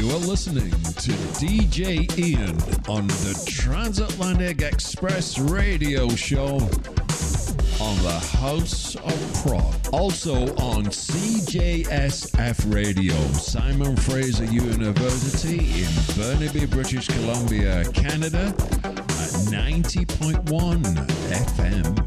listening to DJ Ian on the Transatlantic Express radio show on the House of Prog. Also on CJSF Radio, Simon Fraser University in Burnaby, British Columbia, Canada at 90.1 FM.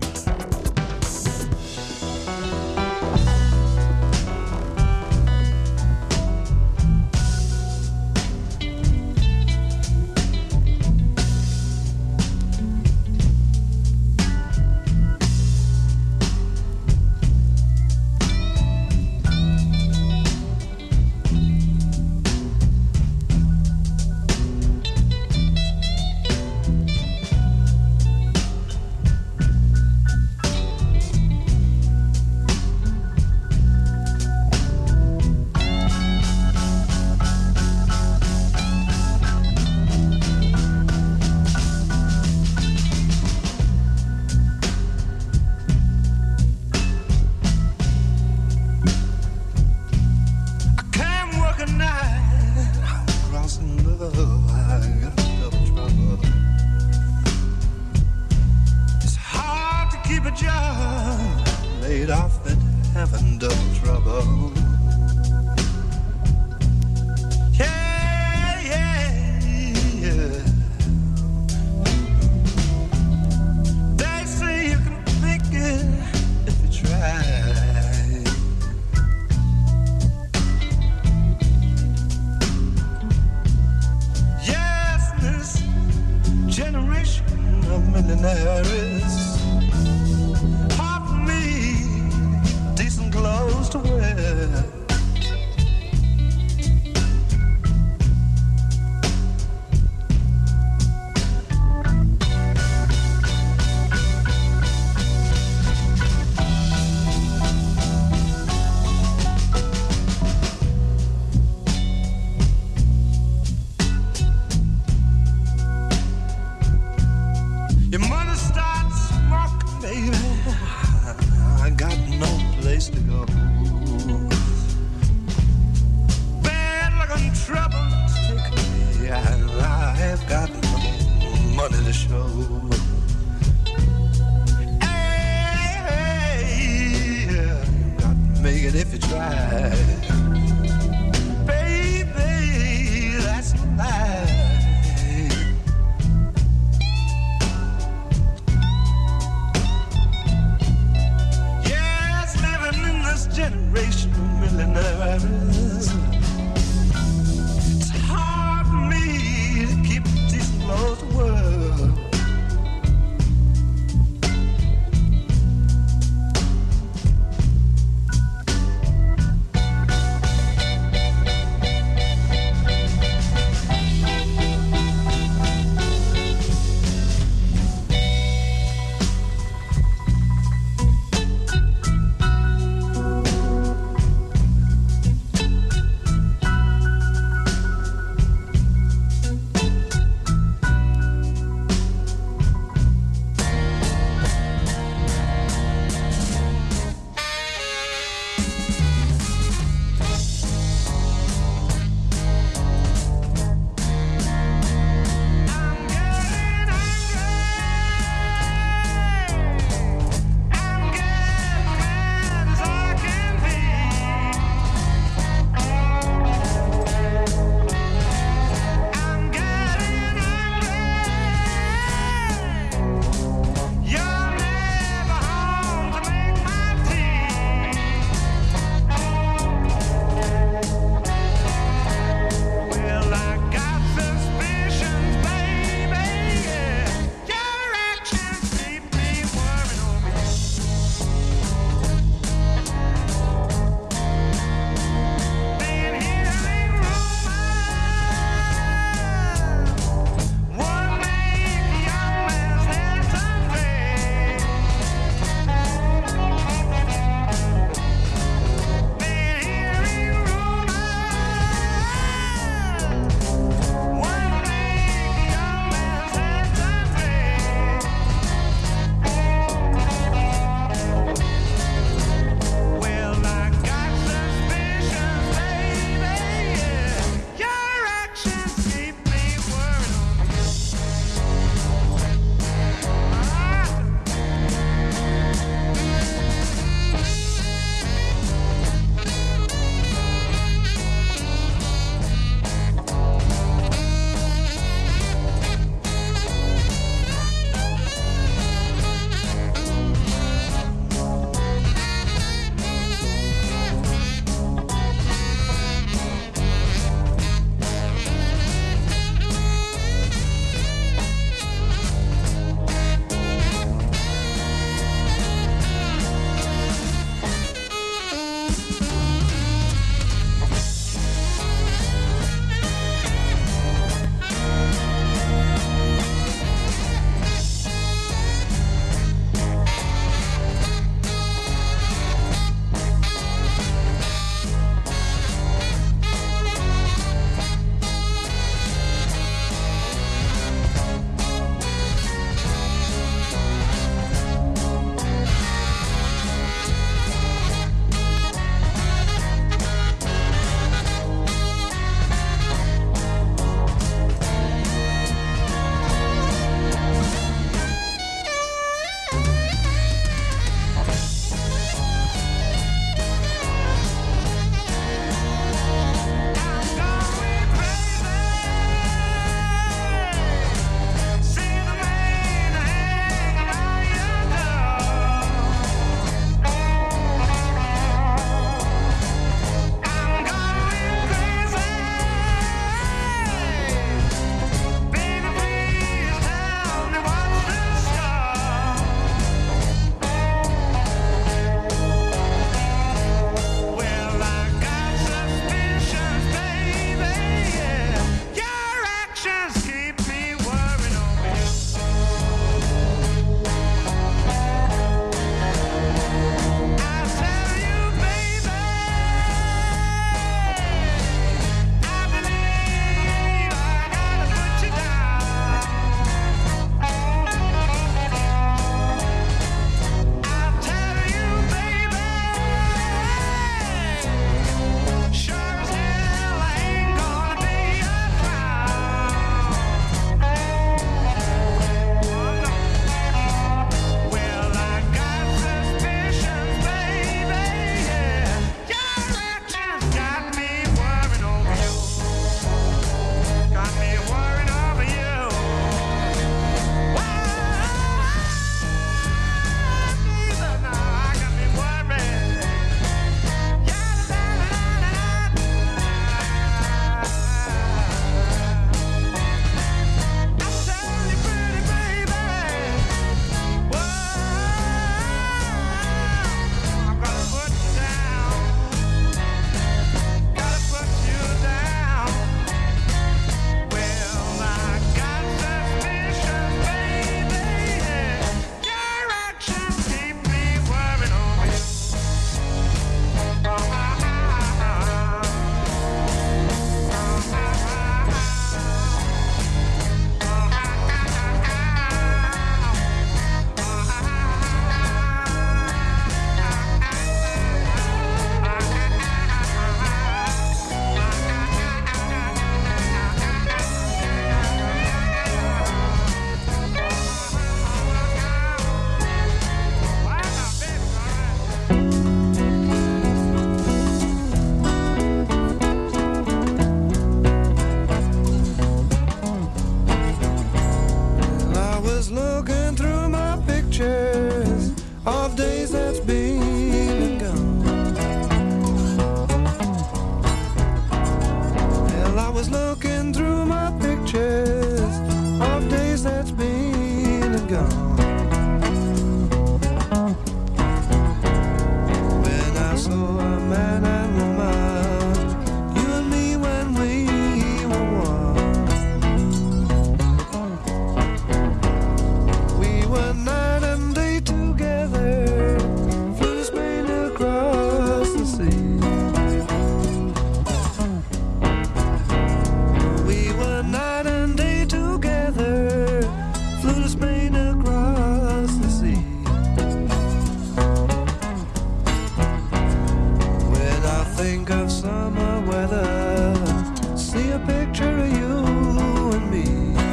picture of you and me.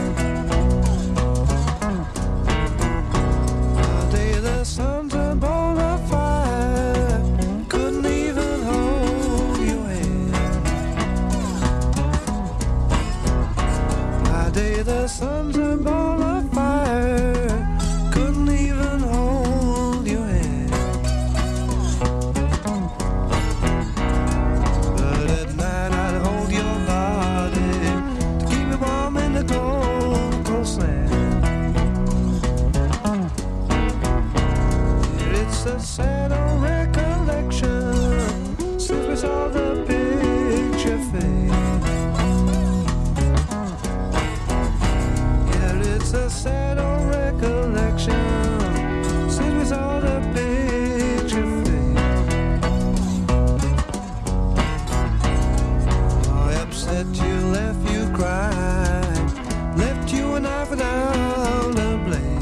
The day the sun turned ball of fire, couldn't even hold your hand. The day the sun turned ball of fire, couldn't even hold your hand. But at night I'd hold your body to keep you warm in the cold, cold sand. It's a sad old recollection since we saw the picture fade. Yeah, it's a sad old recollection since we saw the picture fade. Oh, upset you, left you crying, left you and I without a blade.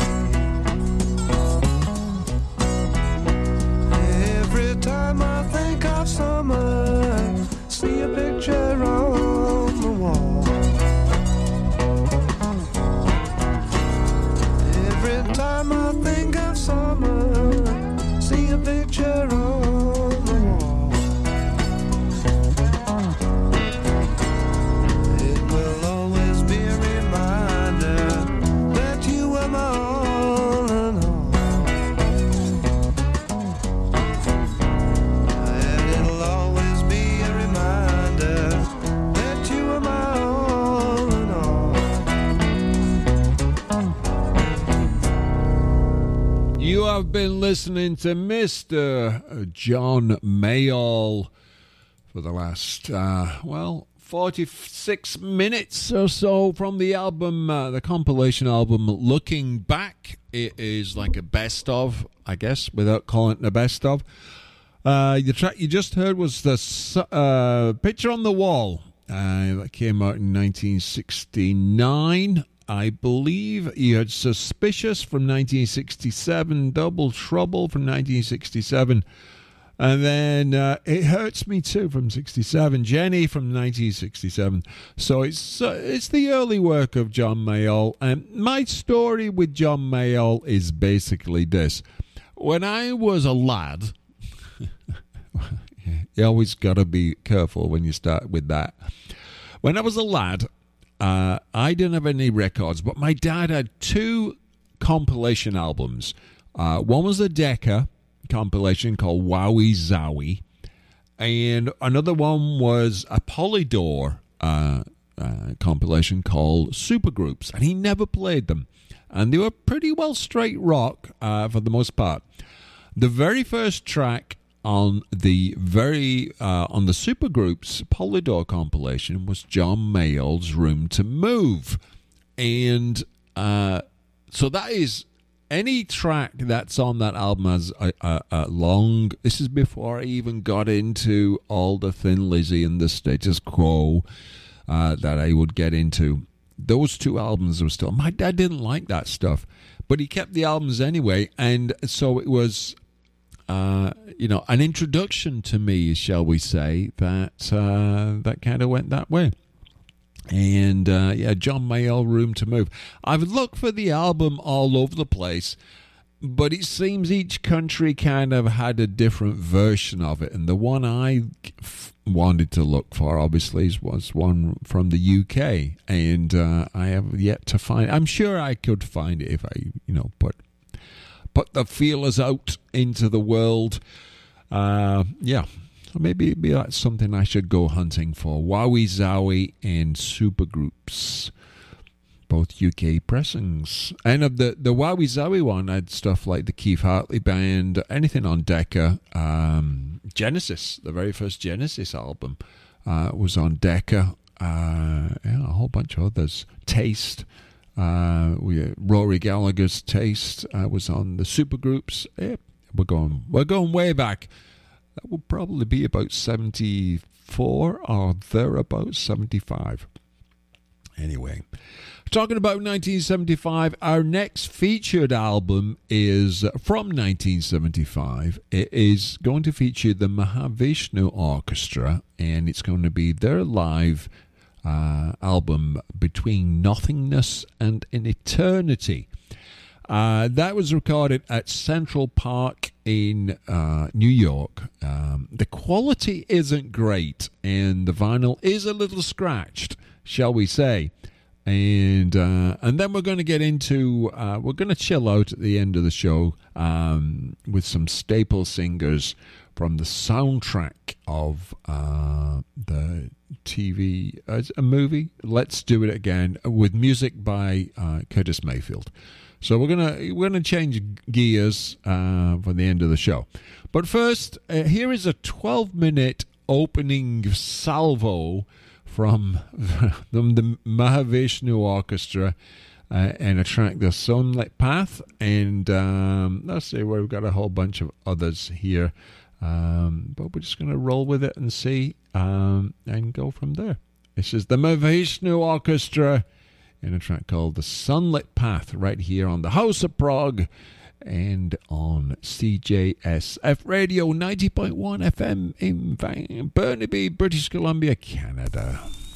Every time I think of summer, see a picture on the wall. Every time I think of summer, see a picture on the wall. It will always be a reminder that you were my all and all. And it'll always be a reminder that you were my all and all. You have been listening to Mr. John Mayall for the last, 46 minutes or so from the album, the compilation album Looking Back. It is like a best of, I guess, without calling it a best of. The track you just heard was the Picture on the Wall. That came out in 1969. I believe you had Suspicious from 1967, Double Trouble from 1967, and then It Hurts Me Too from 67, Jenny from 1967. So it's the early work of John Mayall. And my story with John Mayall is basically this. When I was a lad, you always got to be careful when you start with that. When I was a lad, I didn't have any records, but my dad had two compilation albums. One was a Decca compilation called Wowie Zowie, and another one was a Polydor compilation called Supergroups, and he never played them. And they were pretty well straight rock for the most part. The very first track on the Supergroups Polydor compilation was John Mayall's Room to Move. And so that is any track that's on that album has a long... This is before I even got into all the Thin Lizzy and the Status Quo that I would get into. Those two albums were still... My dad didn't like that stuff, but he kept the albums anyway. And so it was... an introduction to me, shall we say, that kind of went that way. And, John Mayall, Room to Move. I've looked for the album all over the place, but it seems each country kind of had a different version of it. And the one I wanted to look for, obviously, was one from the UK. And I have yet to find it. I'm sure I could find it if I, put the feelers out into the world. So maybe that's something I should go hunting for. Wowie Zowie and Supergroups, both UK pressings. And of the Wowie Zowie one, I had stuff like the Keith Hartley Band, anything on Decca. Genesis, the very first Genesis album, was on Decca. A whole bunch of others. Taste. Rory Gallagher's Taste was on the Supergroups. We're going way back. That would probably be about 74 or thereabouts, 75. Anyway, talking about 1975, our next featured album is from 1975. It is going to feature the Mahavishnu Orchestra, and it's going to be their live album Between Nothingness and an Eternity. That was recorded at Central Park in New York. The quality isn't great, and the vinyl is a little scratched, shall we say. And then we're going to get into, we're going to chill out at the end of the show with some staple singers from the soundtrack of the TV, a movie, Let's Do It Again, with music by Curtis Mayfield. So we're gonna change gears for the end of the show. But first, here is a 12-minute opening salvo from the Mahavishnu Orchestra and a track, The Sunlit Path. And let's see, we've got a whole bunch of others here. But we're just going to roll with it and see and go from there. This is the Mahavishnu Orchestra in a track called The Sunlit Path, right here on the House of Prog and on CJSF Radio 90.1 FM in Burnaby, British Columbia, Canada.